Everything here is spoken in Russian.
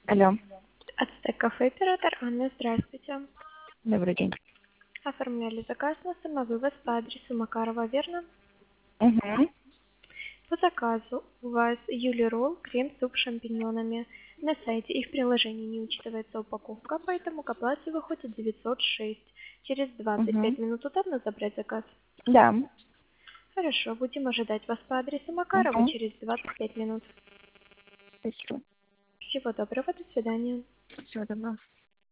Алло, Ацтек кафе, оператор Анна, здравствуйте. добрый день. Оформляли заказ на самовывоз по адресу Макарова, верно? Угу. По заказу у вас Юли Ролл, крем-суп с шампиньонами. На сайте и в приложении не учитывается упаковка, поэтому к оплате выходит 906. Через 25 Угу. минут удобно забрать заказ? Да. Хорошо, будем ожидать вас по адресу Макарова Угу. через 25 минут. Спасибо. Всего доброго, до свидания. Всего доброго.